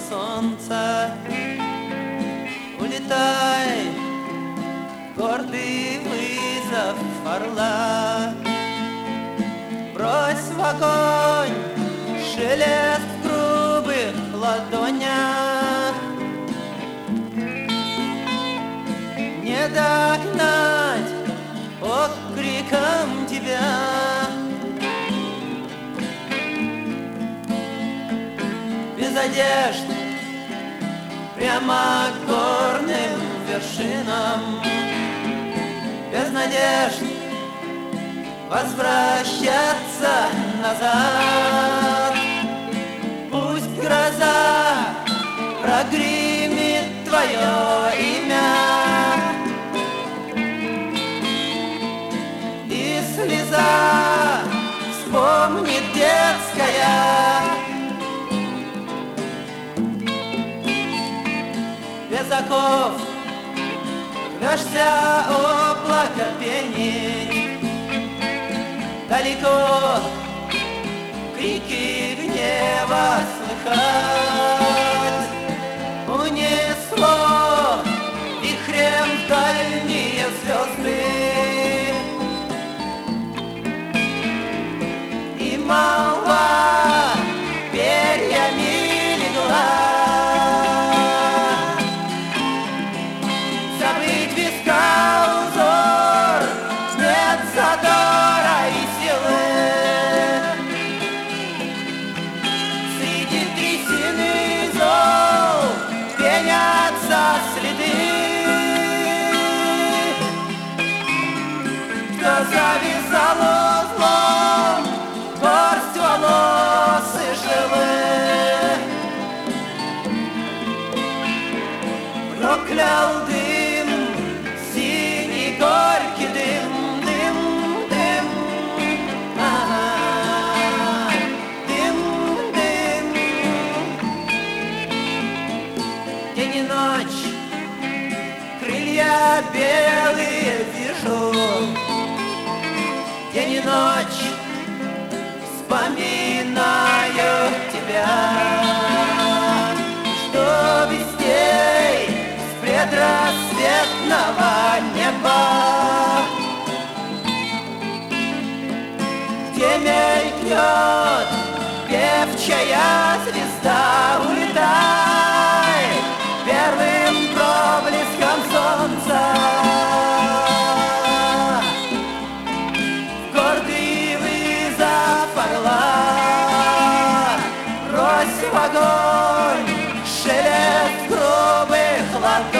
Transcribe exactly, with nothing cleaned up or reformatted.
солнца. Улетай, гордый вызов орла. Брось в огонь шелест в грубых ладонях. Не догнать окриком тебя. Без одежд прямо к горным вершинам. Без надежд возвращаться назад. Пусть гроза прогремит твое имя, и слеза вспомнит детская. Без оков рвешься облако пенить. Далеко крики гнева слыхать. Унесло вихрем дальние звезды, и молва перьями легла. Забыть виска узор нет задора и силы. Среди трясины зол пенятся следы. Кто завязал узлом горсть волос и жилы, проклял дым, синий горький дым, дым, дым, ага, дым, дым. День и ночь крылья белые вижу. День и ночь вспоминаю тебя. Что вестей с предрассветного неба, где мелькнет певчая звезда. Улетай первым проблеском солнца. Гордый вызов орла. Брось в огонь шелест грубых ладоней.